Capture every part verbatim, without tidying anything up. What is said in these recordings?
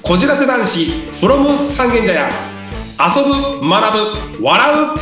こじらせ男子 from 三軒茶屋。遊ぶ、学ぶ、笑う。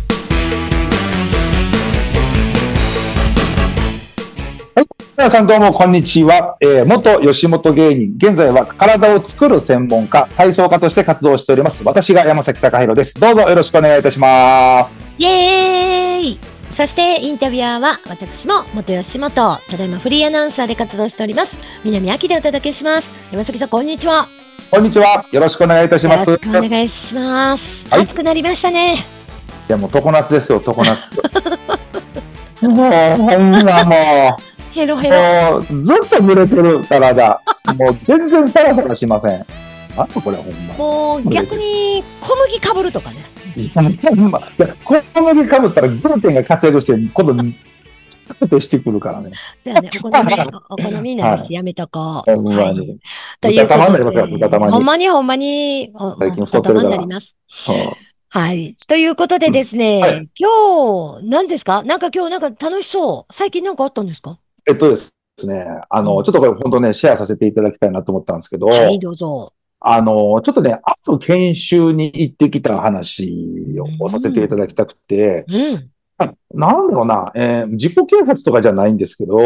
はい、皆さんどうもこんにちは、えー、元吉本芸人、現在は体を作る専門家、体操家として活動しております。私が山崎貴弘です。どうぞよろしくお願いいたします。 イエーイ。そしてインタビュアーは私も元吉本、ただいまフリーアナウンサーで活動しております南明でお届けします。山崎さんこんにちは。 こんにちは、よろしくお願いいたします。 よろしくお願いします、はい、暑くなりましたね。 いやもう常夏ですよ、常夏もうほんまもうヘロヘロ、 もうずっと濡れてる体もう全然サラサラしません。あとこれほんまもう逆に小麦かぶるとかね。 いや小麦かぶったらグルテンが活躍して今度としてくるからね。 じゃあね、お好み、お好みなしやめとこう。 ほんまに。 はい、 豚玉になりますよ、豚玉に。 ほんまにほんまに、 最近太ってるから。 豚玉になります。はい。ということでですね、うんはい、今日、何ですか？なんか今日なんか楽しそう。最近なんかあったんですか？ えっとですね、あの、うん、ちょっとこれ本当ね、シェアさせていただきたいなと思ったんですけど。 はい、どうぞ。 あの、ちょっとね、ある研修に行ってきた話をさせていただきたくて、うんなんだろうな、えー、自己啓発とかじゃないんですけど、うん、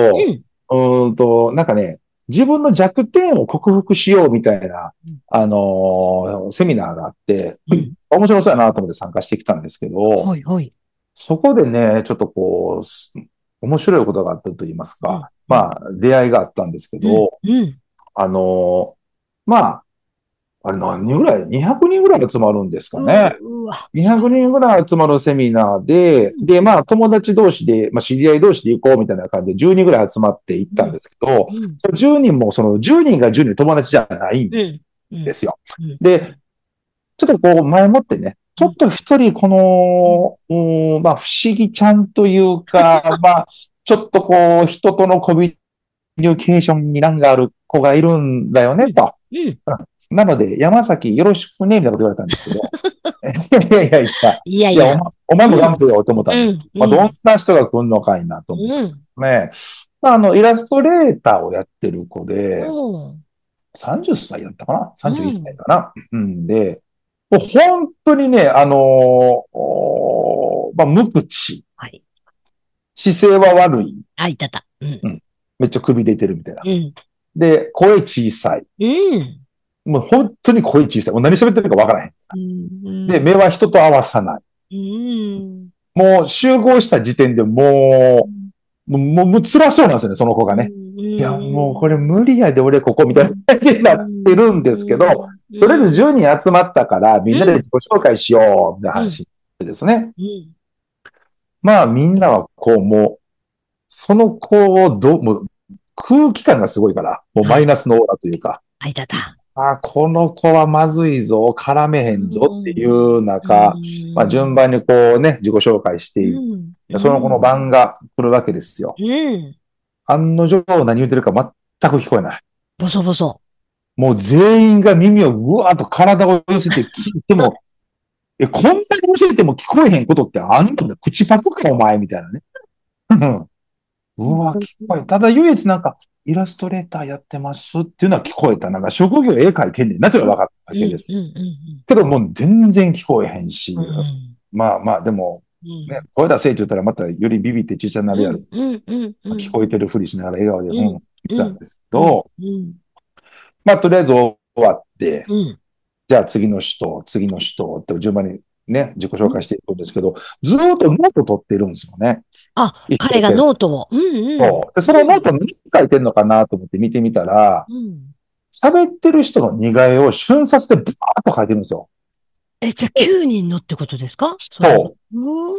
うーんと、なんかね、自分の弱点を克服しようみたいな、うん、あのー、セミナーがあって、うん、面白そうやなと思って参加してきたんですけど、はいはい、そこでね、ちょっとこう、面白いことがあったと言いますか、うん、まあ、出会いがあったんですけど、うんうん、あのー、まあ、あれ何人ぐらい ?にひゃく 人ぐらい集まるんですかね。にひゃくにんぐらい集まるセミナーで、で、まあ友達同士で、まあ知り合い同士で行こうみたいな感じでじゅうにんぐらい集まって行ったんですけど、うん、そのじゅうにんもそのじゅうにんがじゅうにん友達じゃないんですよ。うんうん、で、ちょっとこう前もってね、ちょっと一人この、うん、まあ不思議ちゃんというか、まあちょっとこう人とのコミュニケーションに難がある子がいるんだよね、と。うんなので、山崎よろしくね、みたいなこと言われたんですけど。いやいやいや、いやいや、いやお前も頑張れよと思ったんです。うんまあ、どんな人が来るのかいなと思って、ね。うん、あの、イラストレーターをやってる子で、うん、さんじゅっさいだったかな ?さんじゅういっさいかな、うん、うん。で、もう本当にね、あのー、まあ、無口。はい。姿勢は悪い。 あ、いたた。 うん。うん、めっちゃ首出てるみたいな。うん、で、声小さい。うんもう本当に声小さい。もう何喋ってるかわからへん。うん、で、目は人と合わさない。うん、もう集合した時点でもう、うん、もう、もう辛そうなんですよね、その子がね。うん、いや、もうこれ無理やで俺ここみたいな感じになってるんですけど、とりあえずじゅうにん集まったからみんなで自己紹介しよう、みたいな話でですね。うんうん、まあみんなはこうもう、その子をど、もう空気感がすごいから、もうマイナスのオーラというか。 あ、いたた。 あ、この子はまずいぞ、絡めへんぞっていう中、まあ順番にこうね、自己紹介していって、その子の番が来るわけですよ。うん、案の定何言ってるか全く聞こえない。 ボソボソ。 もう全員が耳をぐわーっと体を寄せて聞いても、え、こんなに寄せても聞こえへんことってあんのんだ。口パクかお前みたいなね。うわ、聞こえただ唯一なんか、イラストレーターやってますっていうのは聞こえた。なんか職業絵描いてんねんなっていうのは分かったわけです。けどもう全然聞こえへんし、うん、まあまあでも、ね、声出せって言ったらまたよりビビってちっちゃになるやろ。聞こえてるふりしながら笑顔で、うん、言ってたんですけど、まあとりあえず終わって、うん、じゃあ次の人、次の人って順番にね、自己紹介していくんですけど、ずーっとノート取ってるんですよね。 あ、彼がノートを。うんうん、 そうでそのノート何書いてんのかなと思って見てみたら、喋、うん、ってる人の似顔絵を瞬殺でブワーッと書いてるんですよ。 え、じゃあきゅうにんのってことですか？ そう。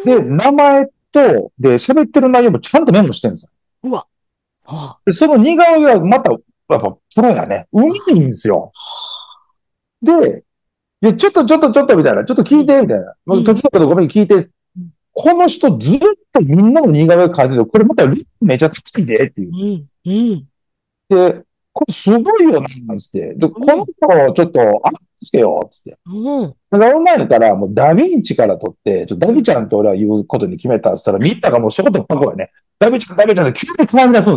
で、名前と、で、喋ってる内容もちゃんとメモしてるんですよ。 うわ。 はあ、で、その似顔絵はまた、やっぱプロやね。うまいんですよ。で、いや、ちょっとちょっとちょっとみたいな、ちょっと聞いて、みたいな。うん、途中だけどごめん聞いて。この人ずっとみんなの似顔絵描いてる。これまためちゃ高いでっていう。うん。うん。で、これすごいよな、なんつって。で、この子をちょっと、あっつけよ、つって。うん。だから前からもうダヴィンチから取って、ちょっとダビちゃんって俺は言うことに決めたって言ったら、みんながもうそことパコやね。ダビちゃん、ダビちゃんで急に絡み出すんですよ。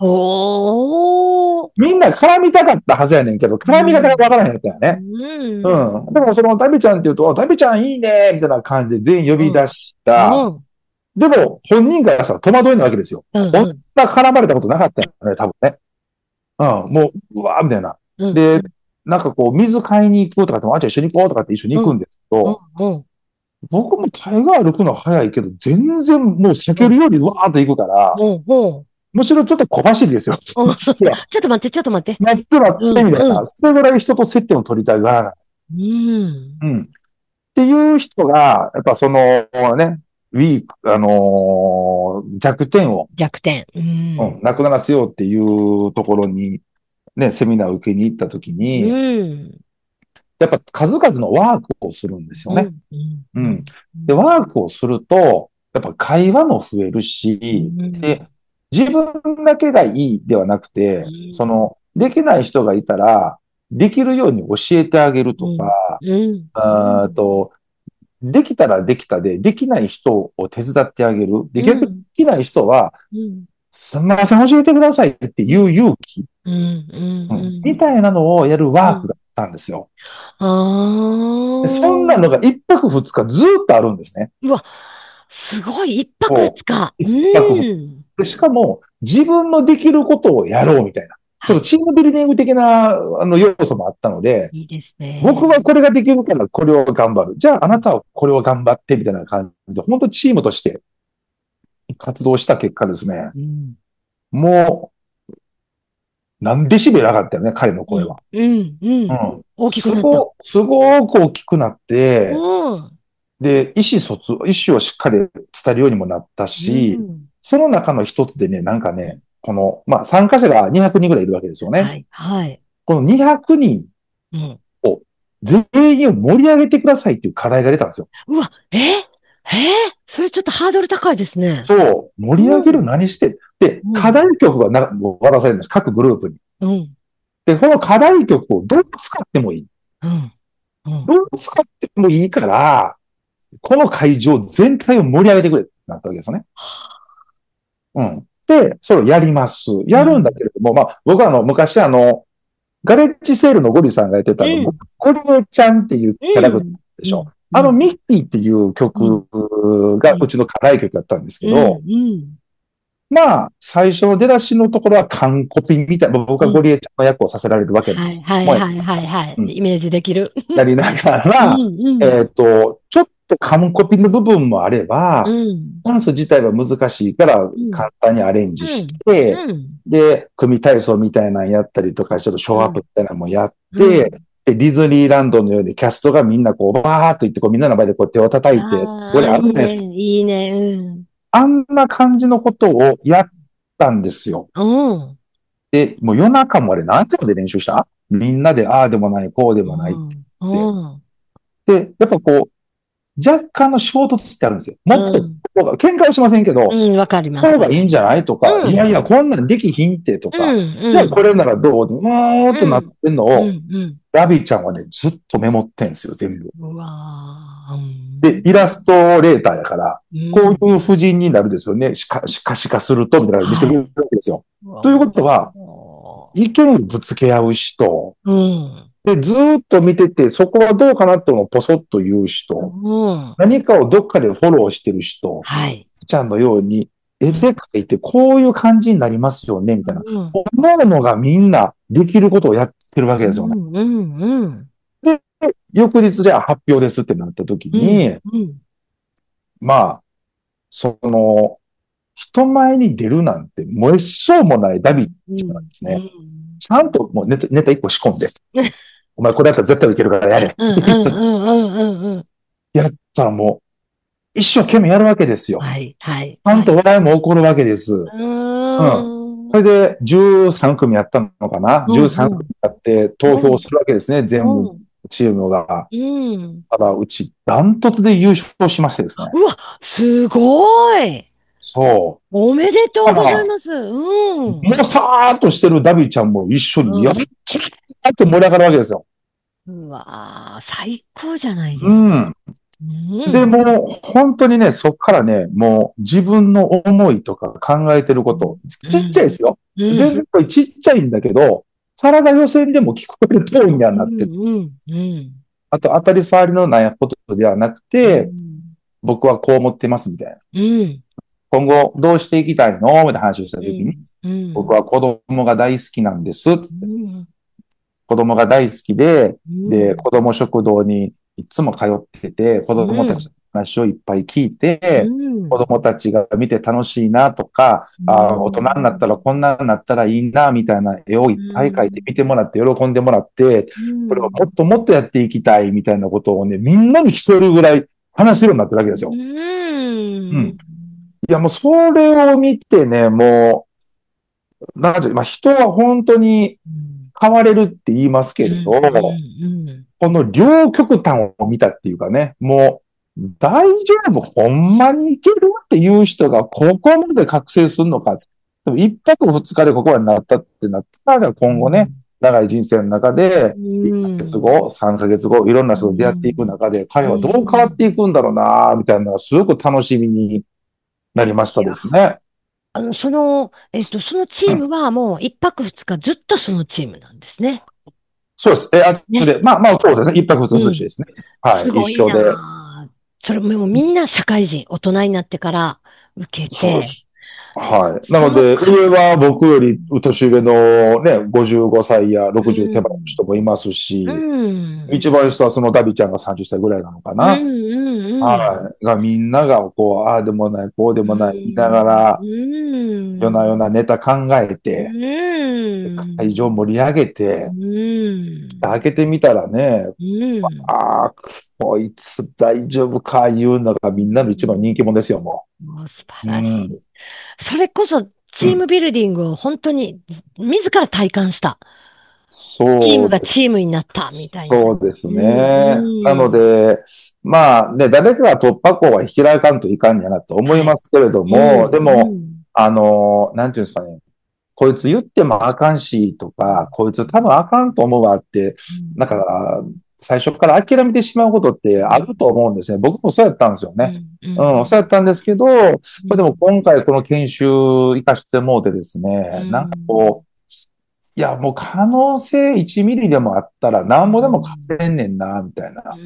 おー。 みんな絡みたかったはずやねんけど、絡み方がわからへんやったよね。 うん。 うん。だからその、ダビちゃんって言うと、あダビちゃんいいねみたいな感じで全員呼び出した。 うん。 でも、本人からしたら戸惑いなわけですよ。 うんうんこんな絡まれたことなかったよね、多分ね。うん、もう、うわーみたいな。 うん。 で、なんかこう、水買いに行くとかっても、あ、じゃあ一緒に行こうとかって一緒に行くんですけど、 うん。 僕も大概歩くのは早いけど、全然もう避けるようにわーっと行くから、 うん。うん。 むしろちょっと小走りですよ。 うんちょっと待って、ちょっと待って。 待って待ってみたいな。 うんうんそれぐらい人と接点を取りたがらない。 うん。 うん。っていう人が、やっぱそのね、ウィーク、あのー弱点を、 逆転。ううんん。 なくならせようっていうところに、ね、セミナーを受けに行ったときに、 うん。 やっぱ数々のワークをするんですよね。 うん。 うん。で、ワークをすると、やっぱ会話も増えるし、 うんで、自分だけがいいではなくて、 うんその、できない人がいたら、できるように教えてあげるとか、 うん。 あーと、できたらできたで、できない人を手伝ってあげる。で、逆にできない人は、 うん。 すみません、教えてくださいっていう勇気、 うん。 うんうん。 みたいなのをやるワークがあったんですよ。 ああ。 でそんなのが一泊二日ずーっとあるんですね。 うわ、すごい。一泊こ二日。 う一泊二うん。 でしかも、自分のできることをやろうみたいな。ちょっとチームビルディング的なあの要素もあったので、 いいですね。 僕はこれができるからこれを頑張る。じゃああなたはこれを頑張ってみたいな感じで、本当チームとして活動した結果ですね、 うん。 もう何デシベル上がったよね、彼の声は。 うん。うん。 うん。 大きくなった。 すご、すごく大きくなって、 うん。 で、意思疎通、意思をしっかり伝えるようにもなったし、 うんその中の一つでね、なんかね、この、まあ、参加者がにひゃくにんぐらいいるわけですよね。 はい。はい。 このにひゃくにんうん。 を全員を盛り上げてくださいっていう課題が出たんですよ。 うわ、ええそれちょっとハードル高いですね。 そう、盛り上げる何して、でう、ん課題曲がな渡されるんです。各グループに。 うん。 で、この課題曲をどう使ってもいい。 うん。うん。 どう使ってもいいから、この会場全体を盛り上げてくれってなったわけですよね。うん。で、それをやります。やるんだけれども、まあ、僕はあの、昔あの、ガレッジセールのゴリさんがやってたあの、 うんゴリエちゃんっていうキャラクターでしょ。 うんあの、ミッキーっていう曲がうちの課題曲だったんですけど、 うん。うん。 まあ、最初の出だしのところは完コピみたいな、僕はゴリエちゃんの役をさせられるわけなんはいです。 はいはいはいはい。 うんイメージできる。 やりながうら、 んうん。 えっと、ちょっと完コピの部分もあれば、 うん。 ダンス自体は難しいから簡単にアレンジして、 うん。 で、組体操みたいなのやったりとか、ちょっとショーアップみたいなのもやっうんて、でディズニーランドのようにキャストがみんなこう、バーっと行って、こうみんなの前でこう手を叩いて、 あこれあるあ、いいんです。 ね。いいね。うん。 あんな感じのことをやったんですよ。 うん。 で、もう夜中もあれ何時まで練習したみんなで、ああでもない、こうでもない。 うん。 で、やっぱこう、若干の衝突ってあるんですよ。もっと、 うん喧嘩はしませんけど、 うん、わかります。 こうがいいんじゃないとか、 うんいやいや、こんなんできひんってとか、 うん、うん。 じゃあこれならどううーんとなってんのを、 うん、うん。 ラビちゃんはね、ずっとメモってんですよ、全部。 うわーうんで、イラストレーターやから、 うんこういう布陣になるですよね。しか、しかしかすると、みたいなの見せてくれるわけですよ。ということは、意見をぶつけ合う人、 うん。 で、ずーっと見てて、そこはどうかなってのをポソッと言う人、 うん。 何かをどっかでフォローしてる人、 はい。 ちゃんのように絵で描いてこういう感じになりますよね、みたいな。 うん。 こんなのがみんなできることをやってるわけですよね。 うん、うん、うん。 翌日じゃあ発表ですってなった時に、 うん。 まあ、その、人前に出るなんて、燃えそうもないダビちゃんなんですね。ちゃんともうネタ、ネタ一個仕込んで、お前これやったら絶対いけるからやれ。 うん、うん、うん、うん、うん、うん。 やったらもう、一生懸命やるわけですよ。 はい、はい。 ちゃんと笑いも起こるわけです。 うーん。 それで、じゅうさん組やったのかな、 うんじゅうさん組やって投票するわけですね、全部、 うんチームが。 うん。 ただ、うち、ダントツで優勝しましてですね。 うわ、すごい。 そおめでとうございます。うんう。。もうさーっとしてるダビちゃんも一緒に、やっーって盛り上がるわけですよ。 うわー、最高じゃないですか。 うん。 うんで、もう、本当にね、そっからね、もう、自分の思いとか考えてること、ちっちゃいですよ。 うん、 全然これちっちゃいんだけど、体予選でも聞こえるトーンにはなってる。 うんうんうん、 あと当たり障りのないことではなくて、うん、僕はこう思ってますみたいな。うん、今後どうしていきたいのみたいな話をしたときに、うんうん、僕は子供が大好きなんです。つって、うん、子供が大好きで、うん、で、子供食堂にいつも通ってて、子供たちの話をいっぱい聞いて、うん、子供たちが見て楽しいなとか、うん、あ大人になったらこんなになったらいいな、みたいな絵をいっぱい描いて見てもらって喜んでもらって、うん、これをもっともっとやっていきたいみたいなことをね、みんなに聞こえるぐらい話するようになってるわけですよ。うん。うん、いや、もうそれを見てね、もう、なんていう、まあ人は本当に変われるって言いますけれど、うんうんうん、この両極端を見たっていうかね、もう大丈夫、ほんまにいけるっていう人がここまで覚醒するのか。でも一泊二日でここまでなったってなったら、今後ね、長い人生の中で、いっかげつご、さんかげつご、いろんな人と出会っていく中で、彼はどう変わっていくんだろうな、みたいなのがすごく楽しみになりましたですね。 あの、その、えっと、そのチームはもう一泊二日ずっとそのチームなんですね。 そうです。え、あとで、ね、まあまあそうですね。一泊二日ずつですね。うん、はい。 すごいな。一緒で。それもみんな社会人、大人になってから受けて。 そうです。はい。なので、上は僕より年上のね、ごじゅうごさいやろくじゅう手前の人もいますし、うん、一番下はそのダビちゃんがさんじゅっさいぐらいなのかな。うんうんうん、はい。がみんながこう、ああでもない、こうでもない言いながら、うん、夜な夜なネタ考えて、うん、会場盛り上げて、うん、開けてみたらね、うん、ああ、こいつ大丈夫か言うのがみんなの一番人気者ですよ、もう。 もう素晴らしい。うん、それこそチームビルディングを本当に自ら体感した。そう。チームがチームになったみたいな。 そうですね。うん、なので、まあね、誰かが突破口は開かんといかんやなと思いますけれども、はいうん、でも、うん、あの、なんていうんですかね。こいつ言ってもあかんしとか、こいつ多分あかんと思うわって、うん、なんか、最初から諦めてしまうことってあると思うんですね。僕もそうやったんですよね。うん、うん、そうやったんですけど、でも今回この研修活かしてもうてですね、なんかこう、いや、もう可能性いちミリでもあったら何ぼでも勝てんねんな、みたいな。うん、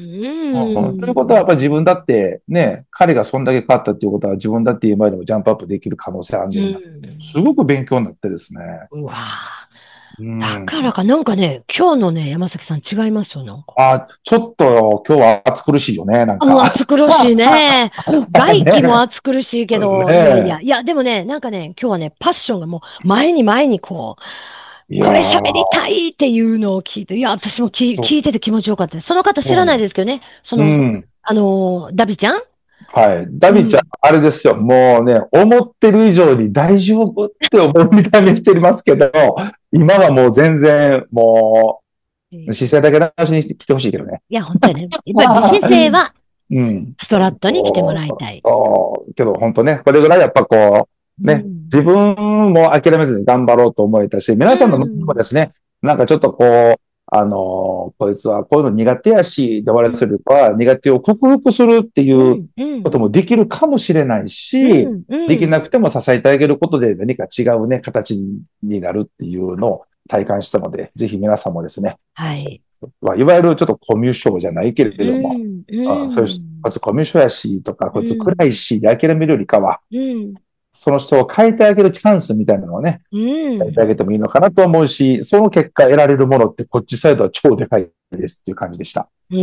ということはやっぱり自分だってね、彼がそんだけ勝ったっていうことは自分だって今よりもジャンプアップできる可能性あるんだよな。すごく勉強になってですね。 うわだからか、なんかね、今日のね、山崎さん違いますよ、なんか。 あ、ちょっと今日は暑苦しいよね、なんか。 もう暑苦しいね。外気も暑苦しいけど、ね、いやいや、いや、でもね、なんかね、今日はね、パッションがもう前に前にこう、これ喋りたいっていうのを聞いて、いや、私も聞聞いてて気持ちよかったです。その方知らないですけどね、その、うん、あの、ダビちゃんはい。ダビちゃん、うん、あれですよ。もうね、思ってる以上に大丈夫って思う見た目してますけど、今はもう全然、もう、姿勢だけ直しに来てほしいけどね。 いや、本当にね。やっぱり美姿勢は、うん。ストラットに来てもらいたい。 そう。けど本当ね、これぐらいやっぱこう、ね、うん、自分も諦めずに頑張ろうと思えたし、皆さんの向もですね、うん、なんかちょっとこう、あの、こいつはこういうの苦手やし、で終わらせるか、うん、苦手を克服するっていうこともできるかもしれないし、うんうん、できなくても支えてあげることで何か違うね、形になるっていうのを体感したので、ぜひ皆さんもですね、 はい。 いわゆるちょっとコミュ障じゃないけれども、うんうん、そういう、こいつコミュ障やし、とか、こいつ暗いし、で諦めるよりかは、うんその人を変えてあげるチャンスみたいなのをね、うん、変えてあげてもいいのかなと思うし、その結果得られるものってこっちサイドは超でかいですっていう感じでした。 うん、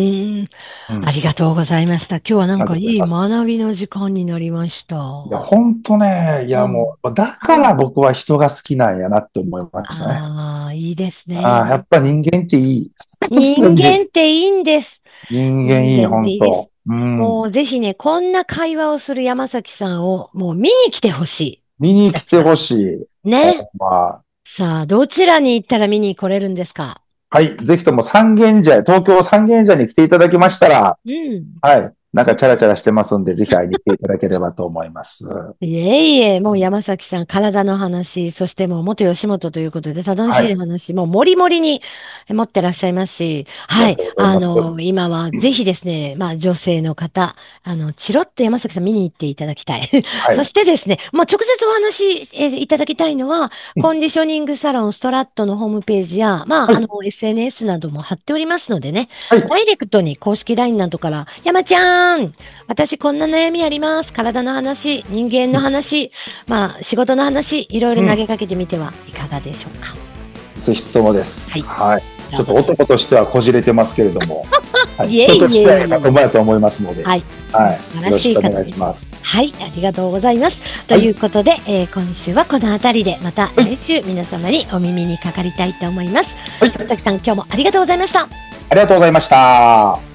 うん、ありがとうございました。今日はなんかいい学びの時間になりました。 いや、ほんとね、いやもう、うん、だから僕は人が好きなんやなって思いましたね。 ああ、いいですね。 ああ、やっぱ人間っていい。 人間っていいんです。 人間いい、ほんと。 うん、もうぜひね、こんな会話をする山崎さんをもう見に来てほしい。 見に来てほしい。 ね。まあ、さあ、どちらに行ったら見に来れるんですか？ はい。ぜひとも三軒茶屋、東京三軒茶屋に来ていただきましたら、うん、はい。 なんかチャラチャラしてますんで、ぜひ会いに来ていただければと思います。 いえいえ、もう山崎さん、体の話、そしてもう元吉本ということで、楽しい話、もうもりもりに持ってらっしゃいますし、はい。あの、今はぜひですね、まあ女性の方、あの、チロッと山崎さん見に行っていただきたい。はい、そしてですね、まあ直接お話、えー、いただきたいのは、コンディショニングサロンストラットのホームページや、まあ、はい、あの、エスエヌエス なども貼っておりますのでね、はい、ダイレクトに公式 ライン などから、山ちゃん、私こんな悩みあります。体の話、人間の話、まあ、仕事の話、いろいろ投げかけてみてはいかがでしょうか。 うん、ぜひともです。はい。はい。ちょっと男としてはこじれてますけれども、はい、人としては仲間やと思いますので、はい。はい。素晴らしい方です。よろしくお願いします。 はい。ありがとうございます。ということで、はい、えー、今週はこのあたりで、また来週皆様にお耳にかかりたいと思います。はい。山崎さん、今日もありがとうございました。 ありがとうございました。